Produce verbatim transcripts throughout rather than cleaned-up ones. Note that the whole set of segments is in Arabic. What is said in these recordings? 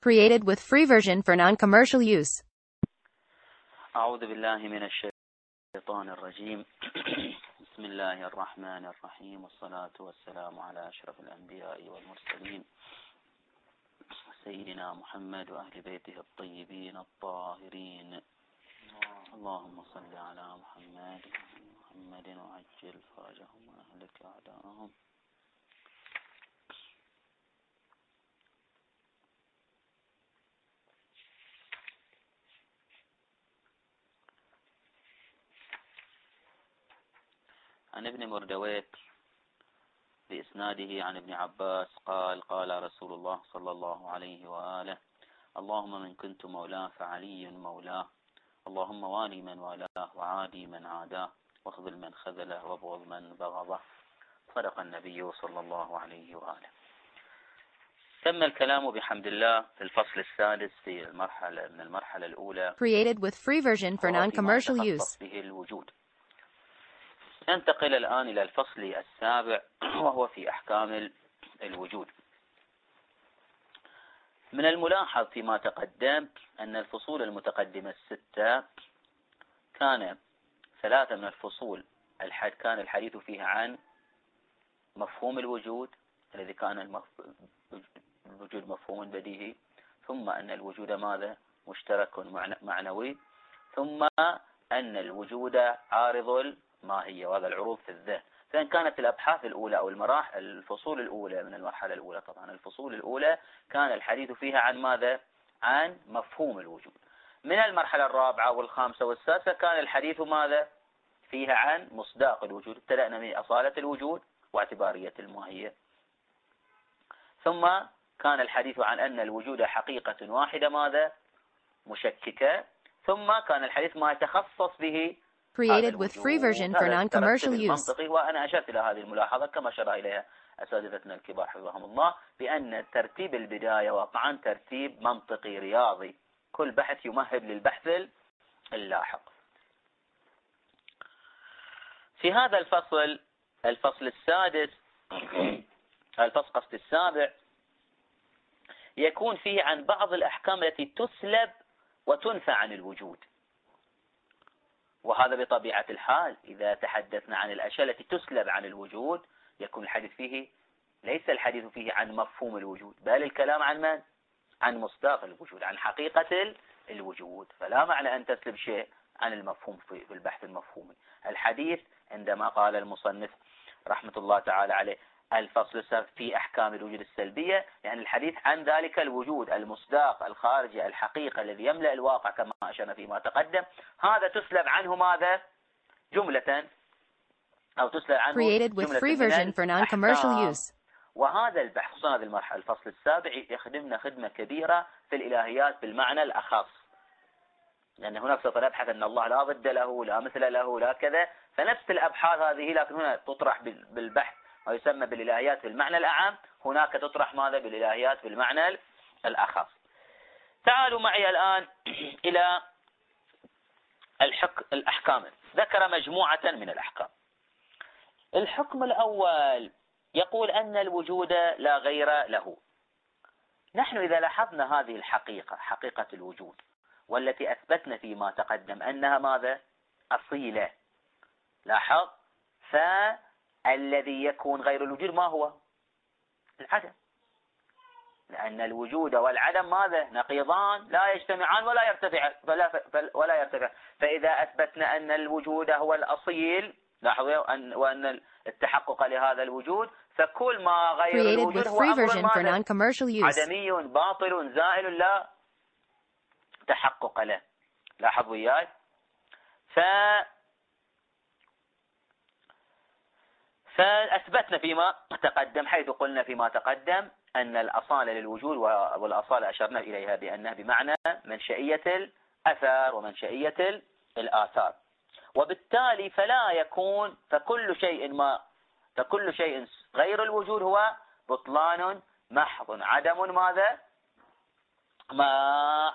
Created with free version for non-commercial use. أعوذ بالله من الشيطان الرجيم. بسم الله الرحمن الرحيم، والصلاة والسلام على أشرف الأنبياء والمرسلين سيدنا محمد وأهل بيته الطيبين الطاهرين. اللهم صل على محمد محمد وعجل فرجهم وأهلك أعداءهم. عن ابن مردويك بإسناده عن ابن عباس قال قال رسول الله صلى الله عليه وآله: اللهم من كنت مولاه فعلي مولاه، اللهم والي من والاه وعادي من عاداه، واخذل من خذله وابغض من بغضه. صدق النبي صلى الله عليه وآله. تم الكلام بحمد الله في الفصل السادس في المرحلة من المرحلة الأولى. Created with free version for non-commercial use. به الوجود. ننتقل الآن إلى الفصل السابع وهو في أحكام الوجود. من الملاحظ فيما تقدم أن الفصول المتقدمة الستة كان ثلاثة من الفصول الحد كان الحديث فيها عن مفهوم الوجود الذي كان الوجود مفهوم بديهي، ثم أن الوجود ماذا مشترك معنوي، ثم أن الوجود عارض الماهية، وهذا العروض في الذهن. فإن كانت الأبحاث الأولى أو المراحل الفصول الأولى من المرحلة الأولى، طبعا الفصول الأولى كان الحديث فيها عن ماذا؟ عن مفهوم الوجود. من المرحلة الرابعة والخامسة والسادسة كان الحديث ماذا؟ فيها عن مصداق الوجود. ابتدأنا من أصالة الوجود واعتبارية الماهية، ثم كان الحديث عن أن الوجود حقيقة واحدة ماذا؟ مشككة، ثم كان الحديث ما يتخصص به Created with free version for non-commercial use. وأنا أشرت إلى هذه الملاحظة كما أشار إليها أساتذتنا الكبار حفظهم الله، بأن ترتيب البداية واقعا ترتيب منطقي رياضي، كل بحث يمهد للبحث اللاحق. في هذا الفصل الفصل السادس الفصل قصد السابع يكون فيه عن بعض الأحكام التي تسلب وتنفى عن الوجود. وهذا بطبيعة الحال إذا تحدثنا عن الأشياء التي تسلب عن الوجود يكون الحديث فيه ليس الحديث فيه عن مفهوم الوجود، بل الكلام عن من؟ عن مصداق الوجود، عن حقيقة الوجود. فلا معنى أن تسلب شيء عن المفهوم في البحث المفهومي. الحديث عندما قال المصنف رحمة الله تعالى عليه الفصل السابع في أحكام الوجود السلبية، يعني الحديث عن ذلك الوجود المصداق الخارجي الحقيقة الذي يملأ الواقع كما أشرنا فيما تقدم، هذا تسلب عنه ماذا؟ جملة أو تسلب عنه Created with free version for non-commercial use. وهذا البحث خصوصا هذه المرحلة الفصل السابع يخدمنا خدمة كبيرة في الإلهيات بالمعنى الأخص، لأن هناك سوف نبحث أن الله لا ضد له لا مثل له لا كذا، فنفس الأبحاث هذه لكن هنا تطرح بالبحث ما يسمى بالإلهيات بالمعنى الأعم، هناك تطرح ماذا؟ بالإلهيات بالمعنى الأخص. تعالوا معي الآن إلى الحكم الأحكام. ذكر مجموعة من الأحكام. الحكم الأول يقول أن الوجود لا غير له. نحن إذا لاحظنا هذه الحقيقة حقيقة الوجود والتي أثبتنا فيما تقدم أنها ماذا؟ أصيلة. لاحظ، فالذي يكون غير الوجود ما هو؟ العدم، لأن الوجود والعدم ماذا؟ نقيضان لا يجتمعان ولا يرتفع ولا يرتفع. فإذا أثبتنا أن الوجود هو الأصيل، لاحظوا أن وأن التحقق لهذا الوجود، فكل ما غير الوجود هو أمر عدمي باطل زائل لا تحقق له. لاحظوا وياي. ف فأثبتنا فيما تقدم حيث قلنا فيما تقدم أن الأصالة للوجود، والأصالة أشرنا إليها بأنها بمعنى منشئية الأثر ومنشئية الآثار، وبالتالي فلا يكون فكل شيء ما فكل شيء غير الوجود هو بطلان محض، عدم ماذا؟ ما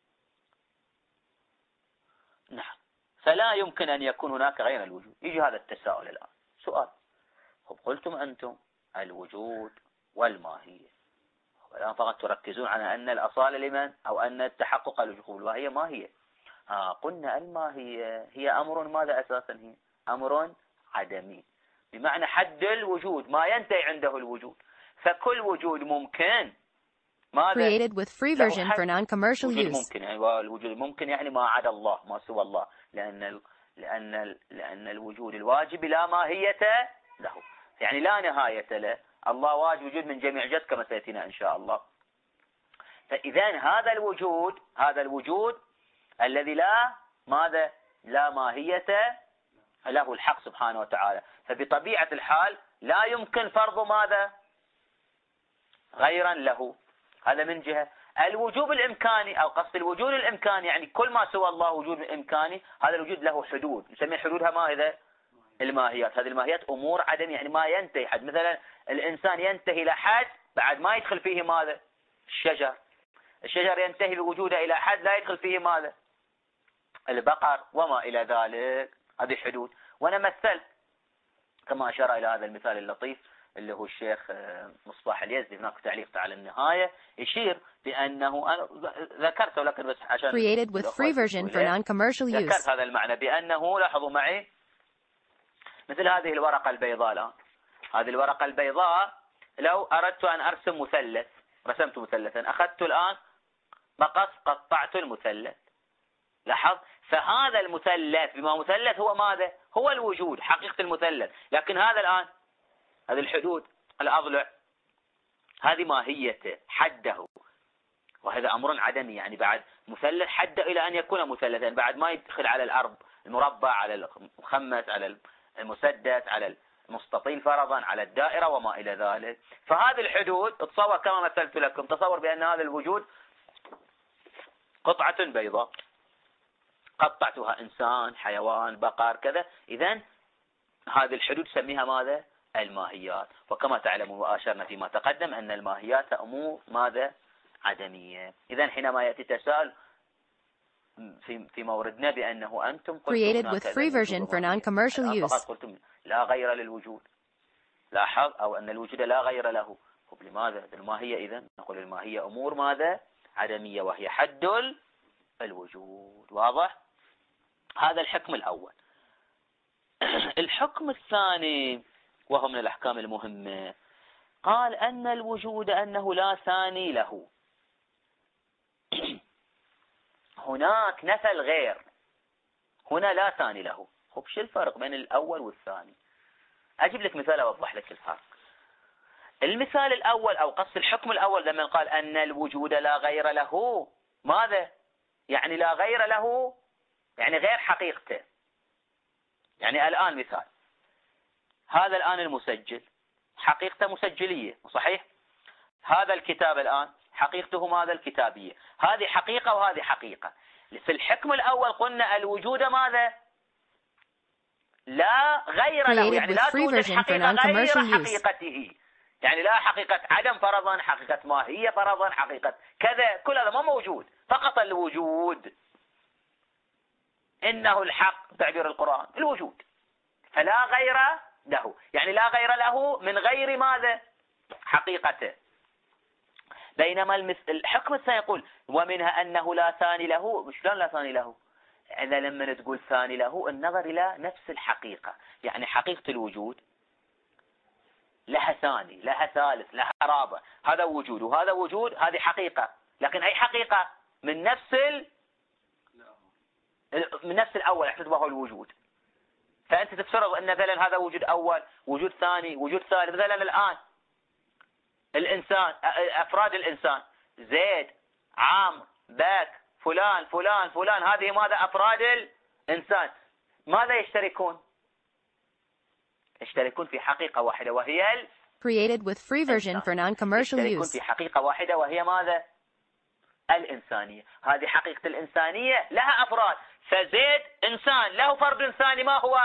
نعم، فلا يمكن أن يكون هناك غير الوجود. يجي هذا التساؤل الآن، سؤال: قلتم أنتم الوجود والماهية، والآن فقط تركزون على أن الأصالة لمن أو أن التحقق الوجود، وهي ما هي؟ آه قلنا الماهية هي أمر ماذا أساسا؟ هي أمر عدمي، بمعنى حد الوجود ما ينتهي عنده الوجود. فكل وجود ممكن ماذا؟ Created with free version for non-commercial وجود use. ممكن، يعني الوجود ممكن يعني ما عدا الله، ما سوى الله، لأن ال... لأن ال... لأن الوجود الواجب لا ماهية له، يعني لا نهاية له. الله واجب وجود من جميع جد كما سيأتينا إن شاء الله. فإذا هذا الوجود هذا الوجود الذي لا ماذا؟ لا ماهية له الحق سبحانه وتعالى، فبطبيعة الحال لا يمكن فرض ماذا؟ غيرا له. هذا من جهة الوجوب الإمكاني، أو قصد الوجود الإمكاني، يعني كل ما سوى الله وجود إمكاني، هذا الوجود له حدود، نسمي حدودها ماذا؟ الماهيات. هذه الماهيات أمور عدم، يعني ما ينتهي حد. مثلا الإنسان ينتهي إلى حد بعد ما يدخل فيه ماذا؟ الشجر. الشجر ينتهي بوجوده إلى حد لا يدخل فيه ماذا؟ البقر وما إلى ذلك. هذه حدود. وأنا مثلت كما أشار إلى هذا المثال اللطيف اللي هو الشيخ مصباح اليزدي، هناك تعليق على النهاية يشير بأنه، أنا ذكرته لكن بس عشان created with free version for non-commercial use. ذكرت هذا المعنى بأنه، لاحظوا معي، مثل هذه الورقة البيضاء الآن، هذه الورقة البيضاء لو أردت أن أرسم مثلث، رسمت مثلثا، أخذت الآن مقص قطعت المثلث، لاحظ، فهذا المثلث بما مثلث هو ماذا؟ هو الوجود، حقيقة المثلث. لكن هذا الآن، هذه الحدود الأضلع، هذه ماهيته حده، وهذا أمر عدمي، يعني بعد مثلث حده إلى أن يكون مثلثا، بعد ما يدخل على الأرض المربع، على المخمس، على المسدس، على المستطيل فرضا، على الدائرة وما إلى ذلك. فهذه الحدود تصور كما مثلت لكم، تصور بأن هذا الوجود قطعة بيضاء، قطعتها إنسان، حيوان، بقر، كذا. إذن هذه الحدود سميها ماذا؟ الماهيات. وكما تعلمون وأشرنا فيما تقدم أن الماهيات أمور ماذا؟ عدمية. إذن حينما يأتي تساؤل في في موردنا بأنه أنتم created with free version for non-commercial use. قلتم لا غير للوجود، لاحظ، أو أن الوجود لا غير له. طب لماذا؟ الماهية إذن نقول الماهية أمور ماذا؟ عدمية، وهي حد الوجود. واضح؟ هذا الحكم الأول. الحكم الثاني وهو من الأحكام المهمة، قال أن الوجود أنه لا ثاني له. هناك نفى الغير، هنا لا ثاني له. خب شو الفرق بين الأول والثاني؟ أجيب لك مثال أوضح لك الفرق. المثال الأول أو قصد الحكم الأول لما قال أن الوجود لا غير له، ماذا؟ يعني لا غير له، يعني غير حقيقته. يعني الآن مثال، هذا الآن المسجل حقيقته مسجلية، صحيح؟ هذا الكتاب الآن حقيقته ماذا؟ الكتابية. هذه حقيقة وهذه حقيقة. في الحكم الأول قلنا الوجود ماذا؟ لا غير له، يعني لا توجد حقيقة غير حقيقته، يعني لا حقيقة عدم فرضا، حقيقة ماهية فرضا، حقيقة كذا، كل هذا ما موجود، فقط الوجود. إنه الحق تعبير القرآن الوجود، فلا غير له، يعني لا غير له من غير ماذا؟ حقيقته. بينما الحكم الثاني يقول ومنها أنه لا ثاني له. شلون لا ثاني له؟ إذا لما تقول ثاني له النظر إلى نفس الحقيقة، يعني حقيقة الوجود لها ثاني، لها ثالث، لها رابع. هذا وجود وهذا وجود، هذه حقيقة، لكن أي حقيقة؟ من نفس ال... من نفس الأول احتسبه الوجود. فأنت تفترض أن مثلا هذا وجود أول، وجود ثاني، وجود ثالث. مثلا الآن الإنسان، أفراد الإنسان، زيد، عامر، باك، فلان فلان فلان، هذه ماذا؟ أفراد الإنسان. ماذا يشتركون؟ يشتركون في حقيقة واحدة وهي ال... created with free version for non-commercial يشتركون use. في حقيقة واحدة وهي ماذا؟ الإنسانية. هذه حقيقة الإنسانية لها أفراد. فزيد إنسان له فرد ثاني، ما هو؟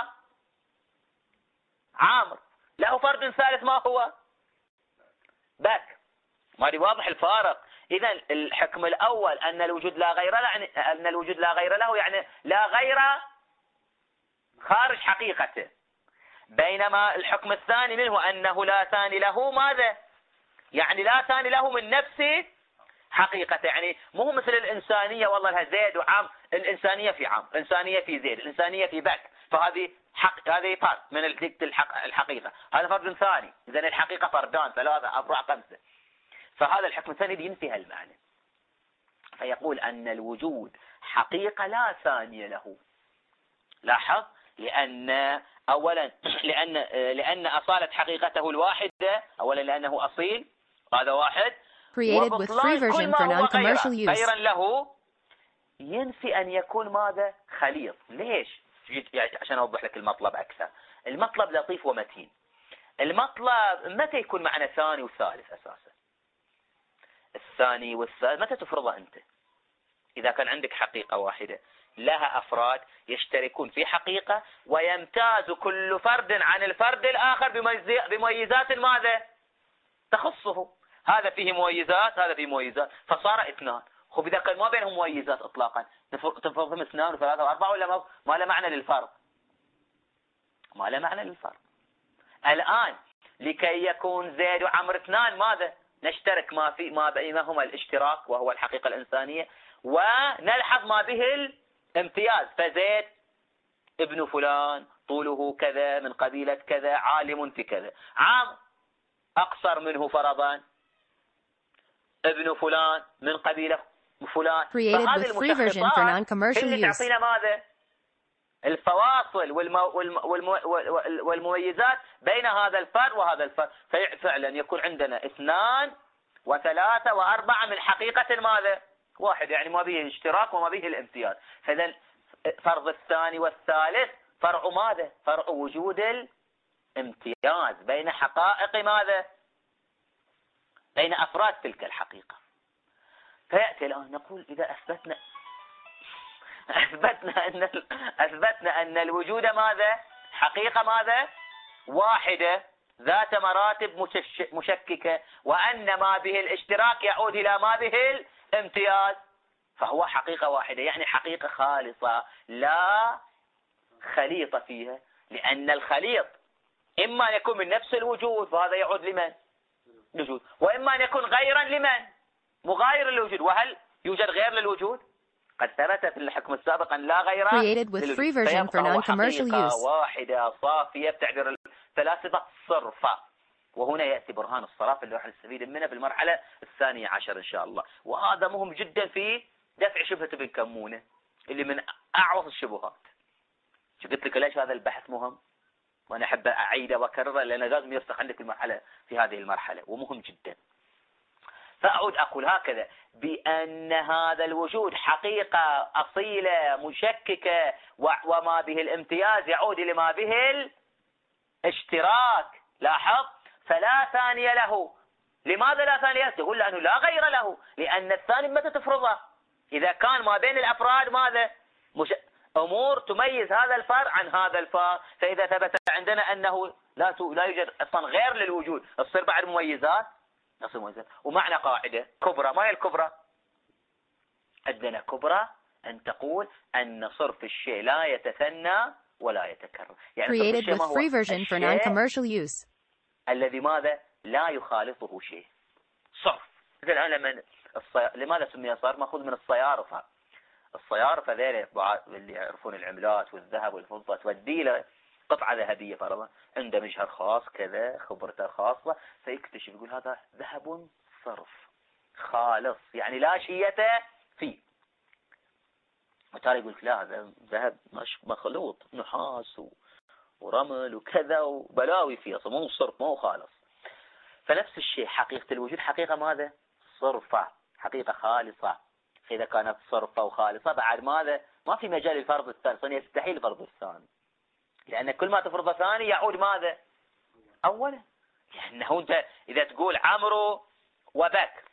عامر له فرد ثالث، ما هو؟ باك. ما واضح الفارق؟ إذا الحكم الأول أن الوجود لا غير له، يعني أن الوجود لا غير له، يعني لا غير خارج حقيقته. بينما الحكم الثاني منه أنه لا ثاني له، ماذا؟ يعني لا ثاني له من نفسه حقيقة. يعني مو مثل الإنسانية والله لها زيد وعام، الإنسانية في عام، الإنسانية في زيد، الإنسانية في بك، فهذه حق، هذه فرد من الحق الحقيقة، هذا فرد ثاني، إذا الحقيقة فردان ثلاثة أربعة خمسة، فهذا الحكم الثاني ينفي هالمعنى. فيقول أن الوجود حقيقة لا ثانية له. لاحظ، لأن أولا لأن لأن أصالة حقيقته الواحدة، أولا لأنه أصيل، هذا واحد، Created with free version for non-commercial use. غيرا له ينفي أن يكون ماذا؟ خليط. ليش؟ يعني عشان أوضح لك المطلب أكثر. المطلب لطيف ومتين. المطلب متى يكون معنى ثاني وثالث أساسا؟ الثاني والثالث متى تفرضه أنت؟ إذا كان عندك حقيقة واحدة لها أفراد يشتركون في حقيقة، ويمتاز كل فرد عن الفرد الآخر بمميزات ماذا؟ تخصه. هذا فيه مميزات، هذا فيه مميزات، فصار اثنان. خب إذا كان ما بينهم مميزات إطلاقا تفرضهم اثنان وثلاثة وأربعة، ولا ما, ما له معنى للفرق؟ ما له معنى للفرق. الآن لكي يكون زيد وعمر اثنان ماذا؟ نشترك ما في ما بينهما الاشتراك وهو الحقيقة الإنسانية، ونلحظ ما به الامتياز. فزيد ابن فلان طوله كذا من قبيلة كذا عالم في كذا، عام أقصر منه فرضا ابن فلان من قبيلة فلان. Created with free version for non-commercial اللي use. تعطينا ماذا؟ الفواصل والمو... والمو... والمميزات بين هذا الفرد وهذا الفرد. ففعلا يكون عندنا اثنان وثلاثة وأربعة من حقيقة ماذا؟ واحد، يعني ما به اشتراك وما به الامتياز. فإذا فرض الثاني والثالث فرع ماذا؟ فرع وجود الامتياز بين حقائق ماذا؟ بين أفراد تلك الحقيقة. فيأتي الآن نقول إذا أثبتنا أثبتنا أن أثبتنا أن الوجود ماذا؟ حقيقة ماذا؟ واحدة ذات مراتب مشككة، وأن ما به الاشتراك يعود إلى ما به الامتياز، فهو حقيقة واحدة، يعني حقيقة خالصة لا خليط فيها. لأن الخليط إما أن يكون من نفس الوجود، فهذا يعود لمن؟ الوجود. وإما أن يكون غيرا لمن؟ مغاير للوجود. وهل يوجد غير للوجود؟ قد ثبت في الحكم السابق أن لا غير Created with free version for non-commercial use. واحدة صافية بتعبير الفلاسفة صرفة. وهنا يأتي برهان الصرافة اللي راح نستفيد منه في المرحلة الثانية عشر إن شاء الله. وهذا مهم جدا في دفع شبهة ابن كمونة اللي من أعوص الشبهات. قلت لك ليش هذا البحث مهم، وأنا أحب أعيده وأكرره لأنه لازم يرسخ عندك المرحلة في هذه المرحلة ومهم جدا. فأعود أقول هكذا، بأن هذا الوجود حقيقة أصيلة مشككة، وما به الامتياز يعود إلى ما به الاشتراك. لاحظ، فلا ثاني له. لماذا لا ثاني له؟ تقول لأنه لا غير له، لأن الثاني متى تفرضه؟ إذا كان ما بين الأفراد ماذا؟ مش... أمور تميز هذا الفرع عن هذا الفرع. فإذا ثبت عندنا أنه لا ت... لا يوجد أصلا غير للوجود، تصير بعد مميزات نصير مميزات. ومعنى قاعدة كبرى، ما هي الكبرى؟ عندنا كبرى أن تقول أن صرف الشيء لا يتثنى ولا يتكرر. يعني صرف الشيء ما هو الشيء الذي ماذا؟ لا يخالطه شيء. صرف. الآن لما الصي... لماذا سمي صرف؟ مأخوذ من الصيارفة. الصيارفة ذيل اللي يعرفون العملات والذهب والفضة، تودي له قطعة ذهبية فرضا، عنده مجهر خاص كذا، خبرته خاصة، فيكتشف يقول هذا ذهب صرف خالص، يعني لا شيئة فيه. وتالي يقول لك لا، هذا ذهب مش مخلوط، نحاس و... ورمل وكذا وبلاوي فيه، مو صرف، مو خالص. فنفس الشيء حقيقة الوجود حقيقة ماذا؟ صرفة، حقيقة خالصة. إذا كانت صرفة وخالصة بعد ماذا؟ ما في مجال الفرض الثاني، يستحيل الفرض الثاني، لأن كل ما تفرض ثاني يعود ماذا؟ أولا. لأنه أنت إذا تقول عمرو وبكر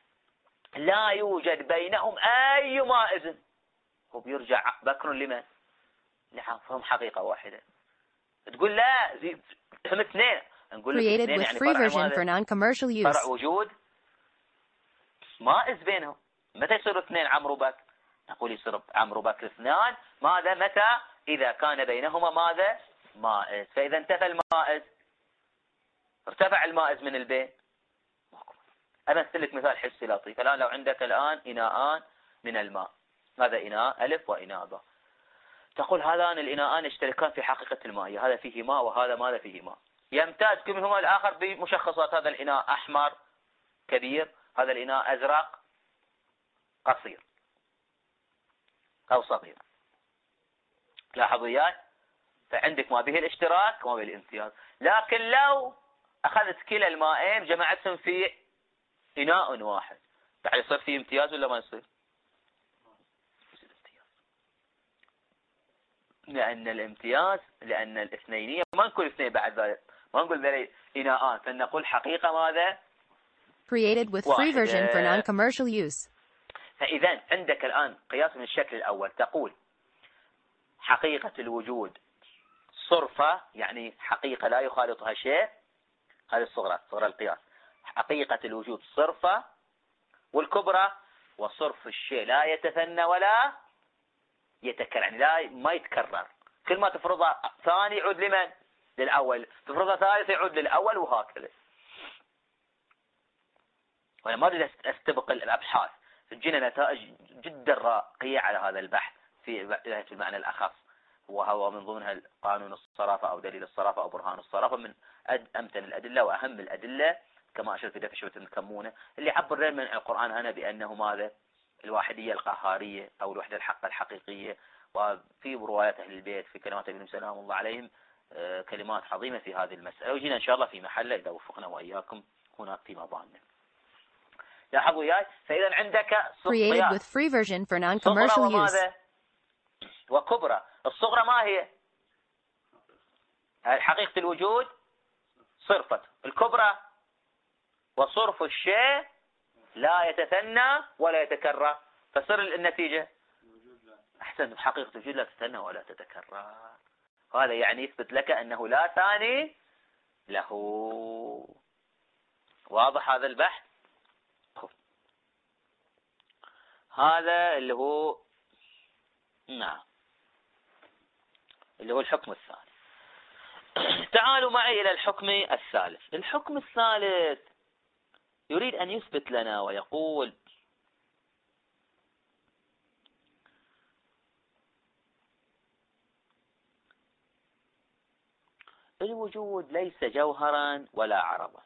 لا يوجد بينهم أي مائز، هو بيرجع بكر لمن؟ لهم حقيقة واحدة. تقول لا هم اثنين، نقول لك اثنين يعني فرع, فرع وجود مائز بينهم. متى يصير اثنين عمرو وبكر؟ نقول يصير عمرو وبكر اثنان ماذا؟ متى؟ إذا كان بينهما ماذا؟ مائز. فإذا انتفى المائز، ارتفع المائز من البين، أمثل لك مثال حسي لطيف. الآن لو عندك الآن إناءان من الماء، هذا إناء ألف وإناء باء، تقول هذان الإناءان يشتركان في حقيقة المائية، هذا فيه ماء وهذا ماذا فيه ماء، يمتاز كل منهما الآخر بمشخصات، هذا الإناء أحمر كبير، هذا الإناء أزرق قصير أو صغير. لاحظوا وياي، فعندك ما به الاشتراك وما به الامتياز. لكن لو أخذت كلا المائين جمعتهم في إناء واحد، يعني يصير فيه امتياز ولا ما يصير؟ يصير امتياز. لأن الامتياز، لأن الاثنينية ما نقول اثنين بعد ذلك، ما نقول ذلك إناءان، فنقول حقيقة ماذا؟ Created with free version for non-commercial use. فإذا عندك الآن قياس من الشكل الأول، تقول حقيقة الوجود صرفة، يعني حقيقة لا يخالطها شيء، هذه الصغرى صغرى القياس، حقيقة الوجود صرفة، والكبرى وصرف الشيء لا يتثنى ولا يتكرر، يعني لا ما يتكرر، كل ما تفرضها ثاني يعود لمن؟ للأول، تفرضها ثالث يعود للأول، وهكذا. وأنا ما أريد أستبق الأبحاث، تجينا نتائج جدا راقية على هذا البحث في في المعنى الأخص، وهو من ضمنها قانون الصرافة أو دليل الصرافة أو برهان الصرافة، من أمتن الأدلة وأهم الأدلة كما أشرت في دفشة الكمونة، اللي عبر من القرآن هنا بأنه ماذا؟ الواحدية القهارية أو الوحدة الحق الحقيقية. وفي روايات أهل البيت في كلمات ابن سلام الله عليهم كلمات عظيمة في هذه المسألة، وجينا إن شاء الله في محله إذا وفقنا وإياكم هناك فيما ضامن. لاحظوا وياي، فإذا عندك Created with free version for non-commercial use. وكبرى. الصغرى ما هي؟ حقيقة الوجود صرفة، الكبرى وصرف الشيء لا يتثنى ولا يتكرر، فصار النتيجة أحسن، حقيقة الوجود لا تتثنى ولا تتكرر، هذا يعني يثبت لك أنه لا ثاني له. واضح هذا البحث؟ هذا اللي هو نعم اللي هو الحكم الثاني. تعالوا معي إلى الحكم الثالث. الحكم الثالث يريد أن يثبت لنا ويقول الوجود ليس جوهرا ولا عرضا.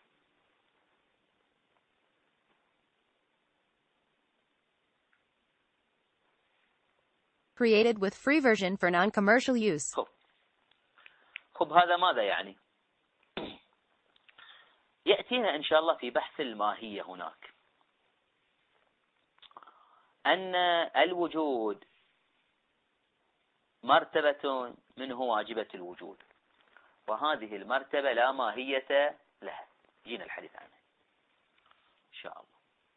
Created with free version for non-commercial use. خب. خب هذا ماذا يعني؟ يأتينا إن شاء الله في بحث الماهية هناك أن الوجود مرتبة منه واجبة الوجود، وهذه المرتبة لا ماهية لها، جينا الحديث عنها إن شاء الله.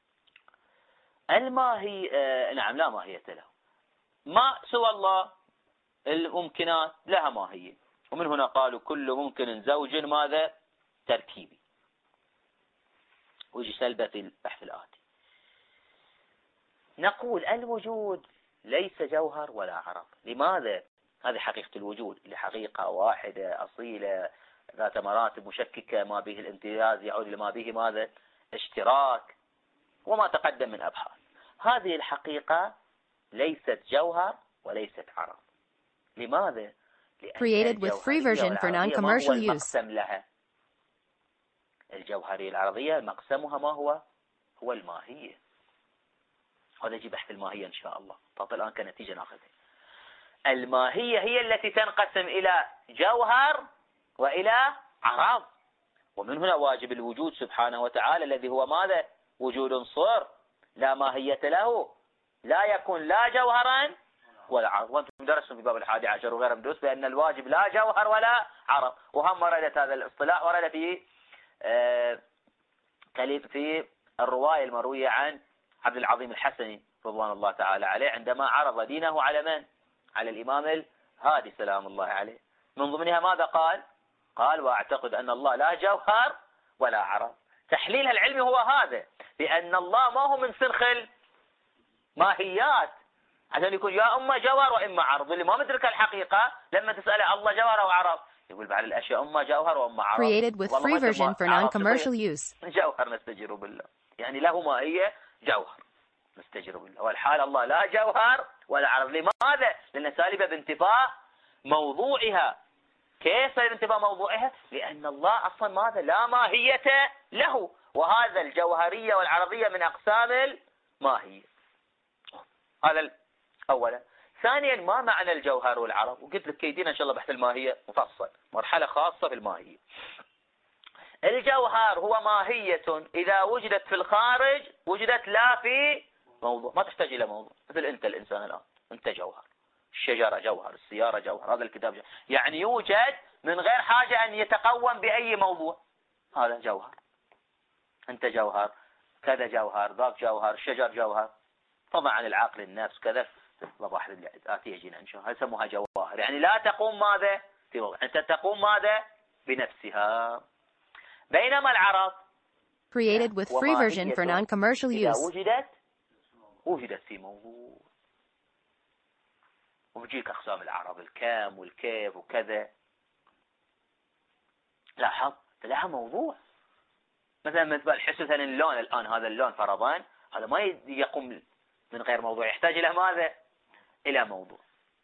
الماهي آه نعم لا ماهية له، ما سوى الله الممكنات لها ماهية، ومن هنا قالوا كل ممكن زوج ماذا؟ تركيبي، ويجي سلبة في البحث الآتي. نقول الوجود ليس جوهر ولا عرض. لماذا؟ هذه حقيقة الوجود اللي حقيقة واحدة أصيلة ذات مراتب مشككة، ما به الامتياز يعود لما به ماذا؟ اشتراك، وما تقدم من أبحاث. هذه الحقيقة ليست جوهر وليست عرض. لماذا؟ Created with free version for non-commercial use. لها الجوهرية العرضية مقسمها ما هو؟ هو الماهية. هذا يجي بحث الماهية إن شاء الله. طب الآن كنتيجة ناخذها. الماهية هي التي تنقسم إلى جوهر وإلى عرض، ومن هنا واجب الوجود سبحانه وتعالى الذي هو ماذا؟ وجود صر لا ماهية له، لا يكون لا جوهرا ولا عرض. وانتم درستم في باب الحادي عشر وغير مدرس بأن الواجب لا جوهر ولا عرض، وهم وردت هذا الاصطلاح ورد في آه في الرواية المروية عن عبد العظيم الحسني رضوان الله تعالى عليه عندما عرض دينه على من؟ على الإمام الهادي سلام الله عليه. من ضمنها ماذا قال؟ قال وأعتقد أن الله لا جوهر ولا عرض. تحليلها العلمي هو هذا، بأن الله ما هو من سنخ الماهيات عشان يكون يا إما جوهر وإما عرض. اللي ما مدرك الحقيقة لما تسأله الله جوهر أو عرض يقول بعد الأشياء إما جوهر وإما عرض. Created with free version for non-commercial use. جوهر نستجير بالله. يعني له ماهية جوهر نستجر بالله، والحال الله لا جوهر ولا عرض. لماذا؟ لأن سالبة بانتفاء موضوعها. كيف بانتفاء موضوعها؟ لأن الله أصلا ماذا؟ لا ماهية له، وهذا الجوهرية والعرضية من أقسام الماهية. هذا أولا. ثانيا، ما معنى الجوهر والعرض؟ وقلت لك كيدين إن شاء الله بحث الماهية مفصل، مرحلة خاصة في الماهية. الجوهر هو ماهية إذا وجدت في الخارج وجدت لا في موضوع، ما تحتاج إلى موضوع. مثل أنت الإنسان الآن، أنت جوهر، الشجرة جوهر، السيارة جوهر، هذا الكتاب جوهر. يعني يوجد من غير حاجة أن يتقوم بأي موضوع، هذا جوهر. أنت جوهر، كذا جوهر، ذاك جوهر، الشجر جوهر. طبعا العقل، النفس، كذا واحد اللي آتي يجينا إن شاء الله يسموها جواهر. يعني لا تقوم ماذا في موضوع، أنت تقوم ماذا بنفسها. بينما العرض created with free version for non-commercial إذا use. وجدت وجدت في موضوع. وبيجيك أقسام العرض، الكام والكيف وكذا. لاحظ لها موضوع. مثلا مثل الحس، مثلا اللون الآن، هذا اللون فرضان، هذا ما يقوم من غير موضوع، يحتاج إلى ماذا؟ إلى موضوع.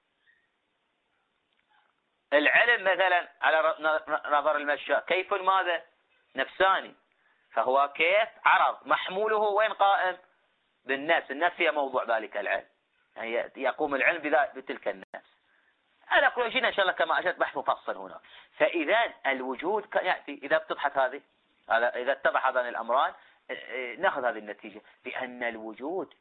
العلم مثلا على نظر المشاء كيف ماذا؟ نفساني، فهو كيف عرض محموله وين قائم؟ بالنفس. النفس هي موضوع ذلك العلم، يعني يقوم العلم بتلك النفس. هذا كله جينا إن شاء الله كما أجد بحث مفصل هنا. فإذا الوجود يأتي، إذا بتبحث هذه، إذا اتبع هذان الأمران نأخذ هذه النتيجة، بأن الوجود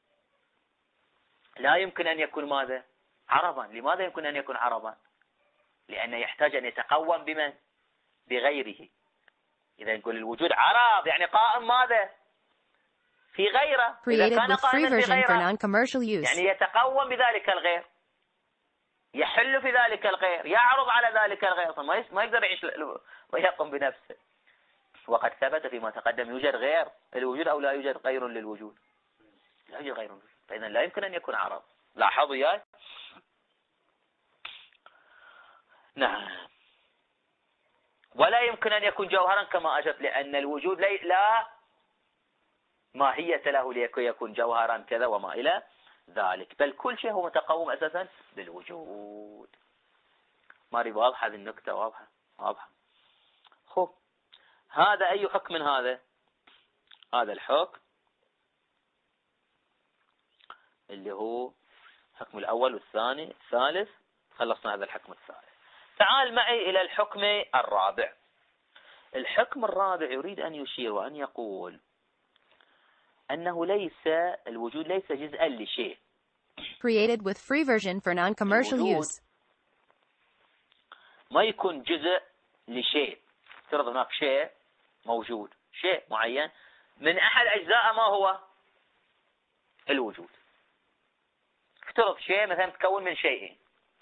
لا يمكن أن يكون ماذا؟ عرضا. لماذا يمكن أن يكون عرضا؟ لأنه يحتاج أن يتقوم بمن؟ بغيره. إذا نقول الوجود عرض يعني قائم ماذا؟ في غيره. إذا كان قائما في غيره يعني يتقوم بذلك الغير، يحل في ذلك الغير، يعرض على ذلك الغير، ما يقدر يعيش ويقوم بنفسه. وقد ثبت فيما تقدم يوجد غير الوجود أو لا يوجد غير للوجود؟ لا يوجد غير للوجود، فإذا لا يمكن أن يكون عرض. لاحظوا ياي؟ نعم. ولا يمكن أن يكون جوهرا كما أجبت، لأن الوجود لا ماهية له لكي يكون جوهرا كذا وما إلى ذلك، بل كل شيء هو متقوم أساسا بالوجود. ما أريد واضحة هذه النكتة؟ واضحة واضحة. خب هذا أي حكم من هذا؟ هذا الحكم اللي هو الحكم الأول والثاني الثالث. خلصنا هذا الحكم الثالث. تعال معي إلى الحكم الرابع. الحكم الرابع يريد أن يشير وأن يقول أنه ليس الوجود ليس جزءا لشيء. Created with free version for non-commercial use. ما يكون جزء لشيء. افترض هناك شيء موجود، شيء معين من أحد أجزاء ما هو الوجود. افترض شيء مثلا تكون من شيئين،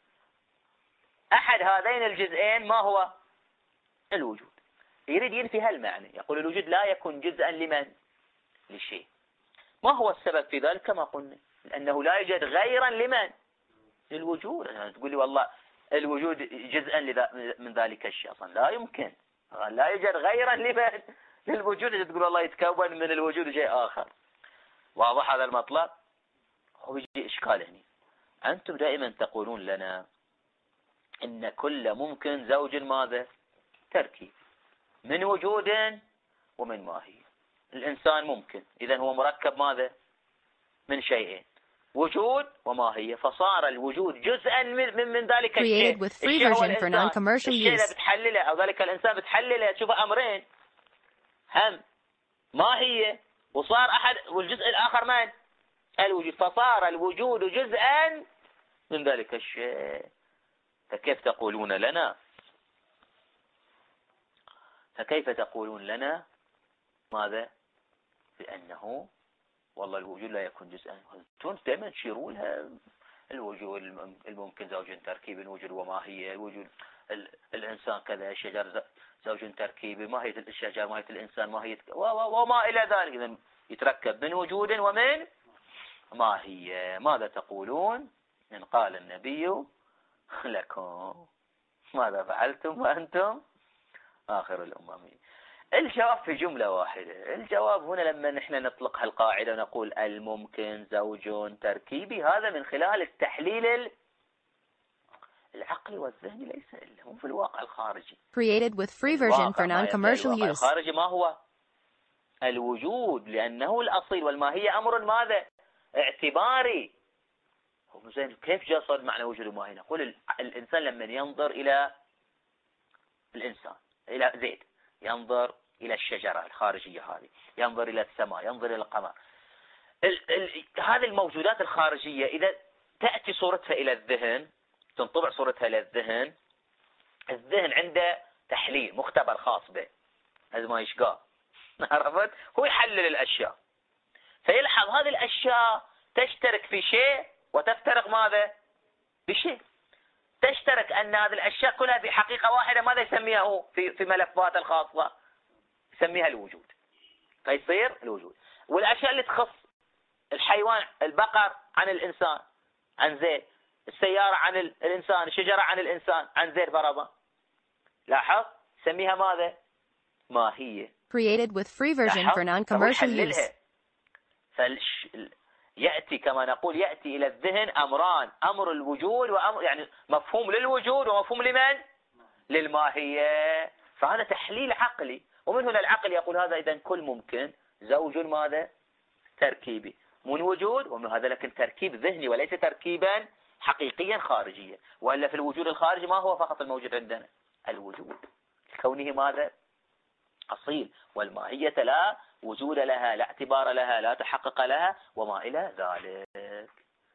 أحد هذين الجزئين ما هو الوجود. يريد ينفي هالمعنى، يقول الوجود لا يكون جزءا لمن؟ لشيء. ما هو السبب في ذلك؟ كما قلنا لأنه لا يوجد غيرا لمن؟ للوجود. يعني تقول لي والله الوجود جزءا من ذلك الشيء، أصلا لا يمكن، لا يوجد غيرا لمن؟ للوجود. تقول الله يتكون من الوجود شيء آخر. واضح هذا المطلب؟ هو يجي إشكال هنا. أنتم دائما تقولون لنا إن كل ممكن زوج ماذا؟ تركيب من وجود ومن ماهية. الإنسان ممكن، إذا هو مركب ماذا؟ من شيئين، وجود وماهية، فصار الوجود جزءا من, من, من ذلك الشيء. الشيء هو الإنسان، الشيء اللي بتحلله أو ذلك الإنسان بتحلله تشوف أمرين، هم ماهية، وصار أحد والجزء الآخر من؟ الوجود، فصار الوجود جزءا من ذلك الشيء. فكيف تقولون لنا فكيف تقولون لنا ماذا؟ بأنه والله الوجود لا يكون جزءا. انتم دائما تشيروا لها الوجود الممكن زوج تركيبي، الوجود وماهية، الوجود الإنسان كذا، الشجر زوج تركيبي، ماهية الشجر، ماهية الإنسان، ماهية وما إلى ذلك. إذا يتركب من وجود ومن ماهية. ماذا تقولون إن قال النبي لكم ماذا فعلتم وأنتم آخر الأمم؟ الجواب في جملة واحدة. الجواب هنا لما نحن نطلق هالقاعدة ونقول الممكن زوج تركيبي، هذا من خلال التحليل العقلي والذهني، ليس إلا هو في الواقع الخارجي. Created with free version for non-commercial use. الخارجي ما هو؟ الوجود، لأنه الأصيل، والماهية أمر ماذا؟ اعتباري. هو زين كيف جاء صار معنى وجود الماهية؟ نقول الإنسان لما ينظر إلى الإنسان، إلى زيد، ينظر إلى الشجرة الخارجية هذه، ينظر إلى السماء، ينظر إلى القمر، ال ال هذه الموجودات الخارجية إذا تأتي صورتها إلى الذهن، تنطبع صورتها إلى الذهن، الذهن عنده تحليل مختبر خاص به، هذا ما يشقى عرفت؟ هو يحلل الأشياء، فيلحظ هذه الأشياء تشترك في شيء وتفترق ماذا؟ بشيء. تشترك أن هذه الأشياء كلها في حقيقة واحدة، ماذا يسميها هو في في ملفات الخاصة؟ يسميها الوجود. فيصير الوجود. والأشياء اللي تخص الحيوان، البقر عن الإنسان عن زيد، السيارة عن الإنسان، الشجرة عن الإنسان عن زيد فرضا، لاحظ يسميها ماذا؟ ماهية. Created with free version for non-commercial use. فالش... يأتي كما نقول يأتي إلى الذهن أمران، أمر الوجود وأمر يعني مفهوم للوجود ومفهوم لمن؟ للماهية. فهذا تحليل عقلي، ومن هنا العقل يقول هذا إذا كل ممكن زوج ماذا؟ تركيبي من وجود، ومن هذا لكن تركيب ذهني وليس تركيبا حقيقيا خارجيا. وإلا في الوجود الخارجي ما هو فقط الموجود عندنا؟ الوجود كونه ماذا؟ أصيل، والماهية لا وجود لها، لا اعتبار لها، لا تحقق لها، وما إلى ذلك.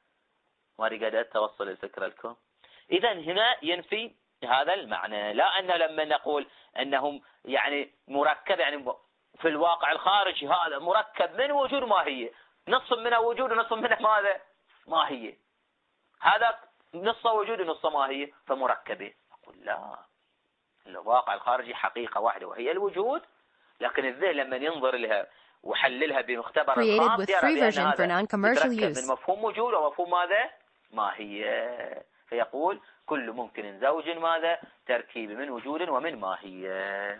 ما قدرت توصل الفكرة لكم؟ إذا هنا ينفي هذا المعنى، لا أن لما نقول أنهم يعني مركب، يعني في الواقع الخارجي هذا مركب من وجود ماهية، نصف منه وجود ونصف منه ماذا؟ ماهية، هذا نص وجود ونص ماهية فمركبين. أقول لا، الواقع الخارجي حقيقة واحدة وهي الوجود، لكن الذهن لما ينظر لها وحللها بمختبر الخاص يرى بأن هذا يتركب من مفهوم وجود ومفهوم ماذا؟ ماهية. فيقول كل ممكن زوج ماذا؟ تركيب من وجود ومن ماهية.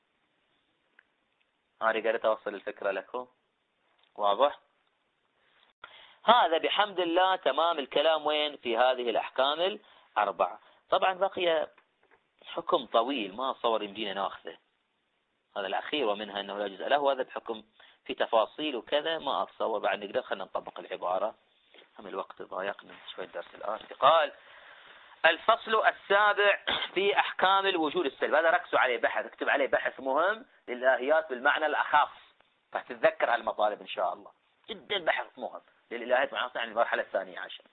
هذه قد توصل الفكرة لكم؟ واضح؟ هذا بحمد الله تمام الكلام. وين؟ في هذه الأحكام الأربعة. طبعا بقي حكم طويل ما صور يمدينا ناخذه، هذا الأخير ومنها أنه لا جزء له، هذا بحكم في تفاصيل وكذا ما أتصور بعد نقدر. خلينا نطبق العبارة، هم الوقت ضايقنا شوي الدرس الآن. قال الفصل السابع في أحكام الوجود السلبي. هذا ركزوا عليه بحث، اكتب عليه بحث مهم للإلهيات بالمعنى الأخص، فتتذكر هالمطالب إن شاء الله. جدا بحث مهم للإلهيات بالمعنى الأخص، يعني المرحلة الثانية عشر.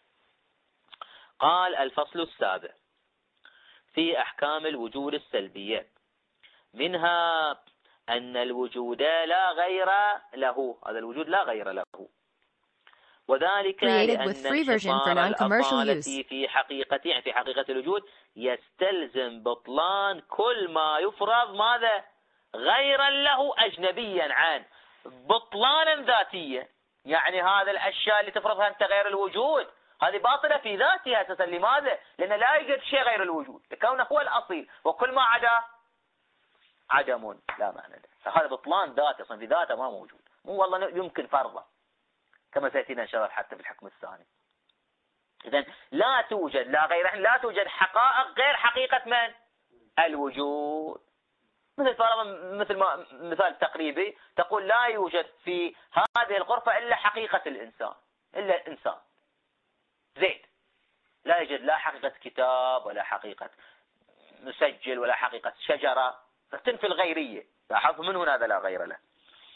قال الفصل السابع في أحكام الوجود السلبية، منها أن الوجود لا غير له، هذا الوجود لا غير له، وذلك لأن استثمار الأصالة في حقيقة يعني في حقيقة الوجود يستلزم بطلان كل ما يفرض ماذا؟ غيرا له أجنبيا عنه، بطلانا ذاتيا. يعني هذا الأشياء اللي تفرضها أنت غير الوجود هذه باطلة في ذاتها أساسا. لماذا؟ لأن لا يوجد شيء غير الوجود، لكونه هو الأصيل، وكل ما عدا عدم لا معنى له. فهذا بطلان ذاتي أصلا، في ذاته ما موجود، مو والله يمكن فرضه كما سيأتينا إن شاء الله حتى في الحكم الثاني. إذن لا توجد لا غير لا توجد حقائق غير حقيقة من؟ الوجود. مثل فرضا مثل ما مثال تقريبي تقول لا يوجد في هذه الغرفة إلا حقيقة الإنسان، إلا الإنسان زيد، لا يوجد لا حقيقة كتاب ولا حقيقة مسجل ولا حقيقة شجرة، فتنفي الغيرية. لاحظ من هنا هذا لا غير له.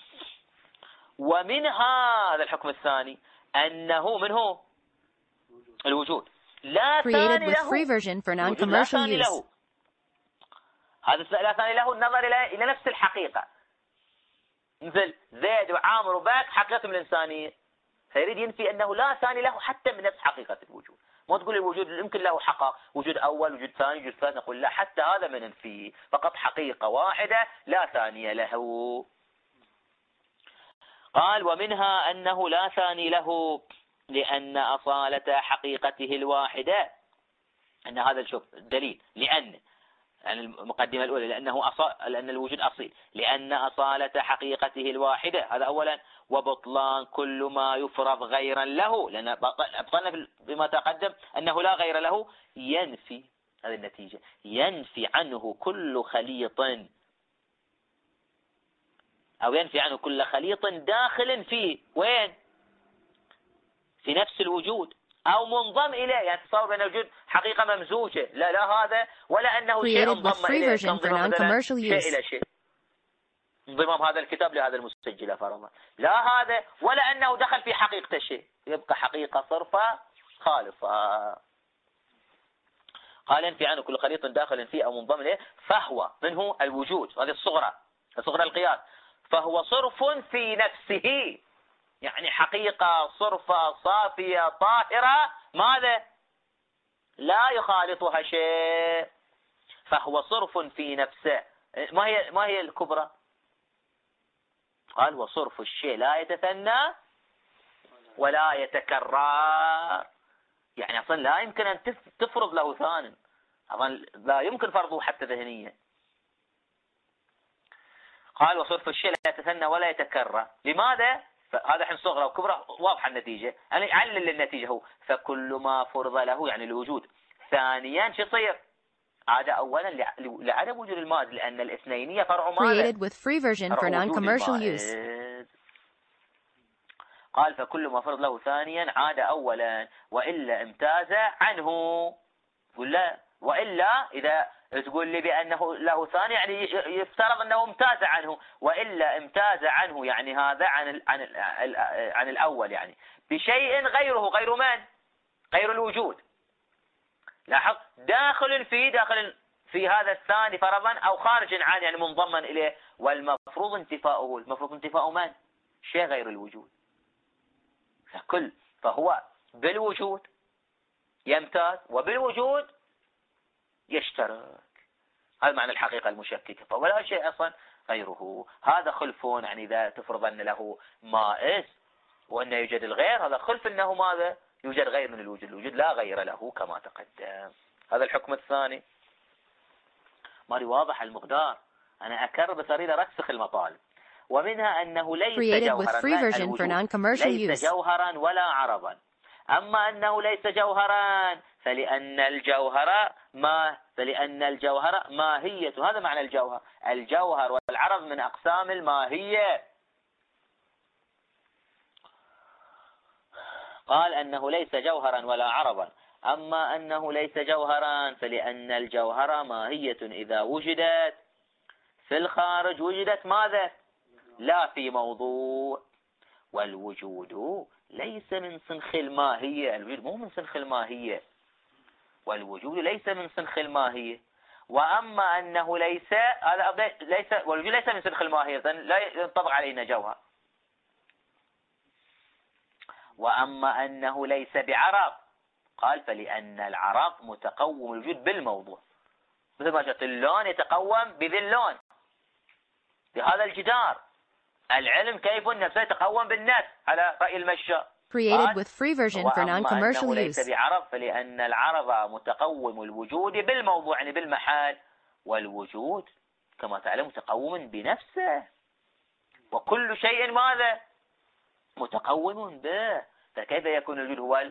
ومنها هذا الحكم الثاني أنه منه الوجود لا ثاني له، لا ثاني له. هذا لا ثاني له النظر إلى إلى نفس الحقيقة، مثل زيد وعامر وباك حقيقتهم الإنسانية، فيريد ينفي أنه لا ثاني له حتى من نفس حقيقة الوجود. ما تقول الوجود يمكن له حقائق، وجود أول وجود ثاني وجود ثالث، نقول لا، حتى هذا من ننفيه، فقط حقيقة واحدة لا ثانية له. قال ومنها أنه لا ثاني له لأن أصالة حقيقته الواحدة، أن هذا شوف الدليل، لأن يعني المقدمة الأولى لأنه أصال، لأن الوجود أصيل، لأن أصالة حقيقته الواحدة، هذا أولا. وبطلان كل ما يفرض غيرا له، لأن أبطلنا بما تقدم أنه لا غير له، ينفي، هذه النتيجة، ينفي عنه كل خليط، أو ينفي عنه كل خليط داخل فيه، وين؟ في نفس الوجود، أو منضم إليه، يعني تصور بأن الوجود حقيقة ممزوجة، لا لا هذا، ولا أنه شيء انضم إليه كانضمام مثلا شيء إلى شيء، انضمام هذا الكتاب لهذا المسجلة فرضا، لا هذا، ولا أنه دخل في حقيقة شيء، يبقى حقيقة صرفة خالصة. قال ينفي عنه كل خليط داخل فيه أو منضم إليه، فهو منه الوجود، هذه الصغرى، الصغرى القياس، فهو صرف في نفسه، يعني حقيقة صرفة صافية طاهرة، ماذا؟ لا يخالطها شيء، فهو صرف في نفسه. ما هي ما هي الكبرى؟ قال وصرف الشيء لا يتثنى ولا يتكرر، يعني أصلا لا يمكن أن تفرض له ثان، أصلا لا يمكن فرضه حتى ذهنيا. قال وصرف الشيء لا يتثنى ولا يتكرر، لماذا؟ هذا حين صغرى وكبرى واضحة النتيجة، يعني علل النتيجة هو فكل ما فرض له، يعني الوجود. ثانيا شو يصير؟ عاد أولا لعدم وجود المائز، لأن الاثنينية فرع ماذا؟ Created with free version for non-commercial use. قال فكل ما فرض له ثانيا عاد أولا، وإلا امتاز عنه. ولا وإلا إذا تقول لي بأنه له ثاني، يعني يفترض أنه امتاز عنه، وإلا امتاز عنه يعني هذا عن ال عن ال عن الأول، يعني بشيء غيره، غير من؟ غير الوجود. لاحظ، داخل في داخل في هذا الثاني فرضا، أو خارج عنه يعني منضما إليه، والمفروض انتفاؤه، المفروض انتفاؤه من؟ شيء غير الوجود. فكل فهو بالوجود يمتاز، وبالوجود يشترك، هذا معنى الحقيقة المشككة، فولا شيء أصلا غيره. هذا خلف، يعني إذا تفرض أن له مائز وأن يوجد الغير، هذا خلف أنه ماذا؟ يوجد غير من الوجود، الوجود لا غير له كما تقدم. هذا الحكم الثاني. ماري واضح المقدار، أنا أكرر بس أريد أرسخ المطالب. ومنها أنه ليس جوهرا، ليس جوهرا ولا عرضا. أما أنه ليس جوهرا فلأن الجوهر ما فلأن الجوهر ماهية، هذا معنى الجوهر. الجوهر والعرض من أقسام الماهية. قال أنه ليس جوهرا ولا عرضا. أما أنه ليس جوهرا فلأن الجوهر ماهية إذا وجدت في الخارج وجدت ماذا؟ لا في موضوع. والوجود ليس من سنخ الماهية، الوجود مو من سنخ الماهية، والوجود ليس من سنخ الماهية. وأما أنه ليس هذا ليس والوجود ليس من سنخ الماهية، لا ينطبق علينا جوهر. وأما أنه ليس بعرض، قال فلأن العرض متقوم الوجود بالموضوع، مثل ما قلت اللون يتقوم بذي اللون، بهذا الجدار. العلم كيف النفس يتقوم بالنفس على رأي المشاء. Created with free version for non-commercial use. ليس بعرض فلأن العرض متقوم الوجود بالموضوع، يعني بالمحال، والوجود كما تعلم متقوم بنفسه، وكل شيء ماذا؟ متقوم به. فكيف يكون الوجود هو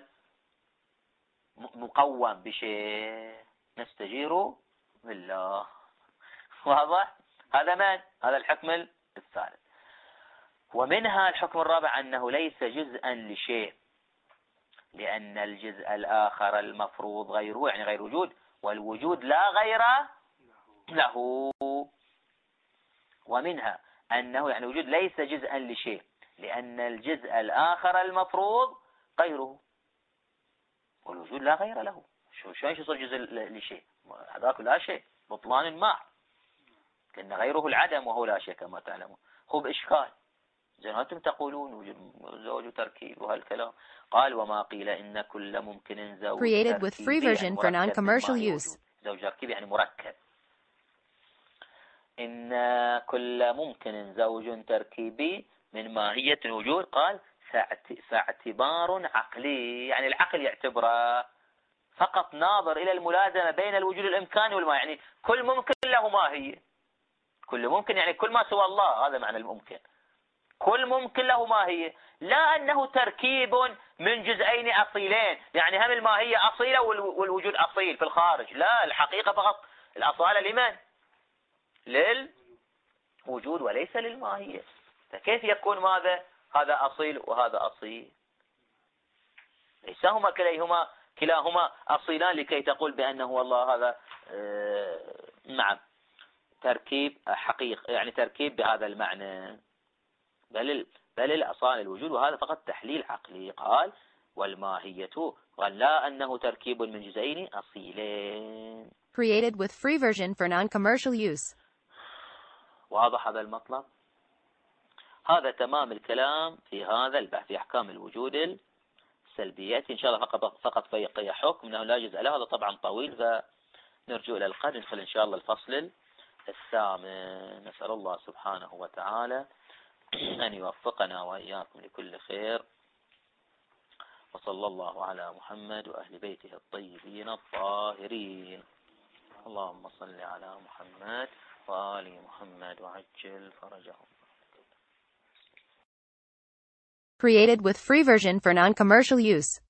مقوم بشيء؟ نستجير بالله. واضح؟ هذا من؟ هذا الحكم الثالث. ومنها الحكم الرابع أنه ليس جزءا لشيء، لأن الجزء الآخر المفروض غيره، يعني غير وجود، والوجود لا غير له. ومنها أنه يعني وجود ليس جزءا لشيء، لأن الجزء الآخر المفروض غيره، والوجود لا غير له. شو شو يصير جزء لشيء؟ هذاك لا شيء، بطلان ما، لأن غيره العدم وهو لا شيء كما تعلمون. هو بإشكال، زين أنتم تقولون وجود زوج وتركيب وهالكلام. قال وما قيل إن كل ممكن زوج Created with free version for non-commercial use. زوج تركيب يعني مركب. إن كل ممكن زوج تركيبي من ماهية الوجود، قال فاعتبار عقلي، يعني العقل يعتبره، فقط ناظر إلى الملازمة بين الوجود الإمكاني والما، يعني كل ممكن له ماهية، كل ممكن يعني كل ما سوى الله، هذا معنى الممكن، كل ممكن له ماهية، لا أنه تركيب من جزئين أصيلين، يعني هم الماهية أصيلة والوجود أصيل في الخارج، لا، الحقيقة فقط الأصالة لمن؟ للوجود وليس للماهية. فكيف يكون ماذا؟ هذا أصيل وهذا أصيل، ليس هما كليهما كلاهما أصيلان لكي تقول بأنه والله هذا آه نعم تركيب حقيقي، يعني تركيب بهذا المعنى، بل بل الأصالة الوجود، وهذا فقط تحليل عقلي. قال والماهية، قال لا أنه تركيب من جزئين أصيلين. Created with free version for non-commercial use. واضح هذا المطلب؟ هذا تمام الكلام في هذا البحث في أحكام الوجود السلبية. إن شاء الله فقط فقط في حكم أنه لا جزء له، هذا طبعا طويل، فنرجو إلى القادم ندخل إن شاء الله الفصل الثامن. نسأل الله سبحانه وتعالى أن يوفقنا وإياكم لكل خير، وصلى الله على محمد وأهل بيته الطيبين الطاهرين. اللهم صل على محمد وآل محمد وعجل فرجهم. Created with free version for non-commercial use.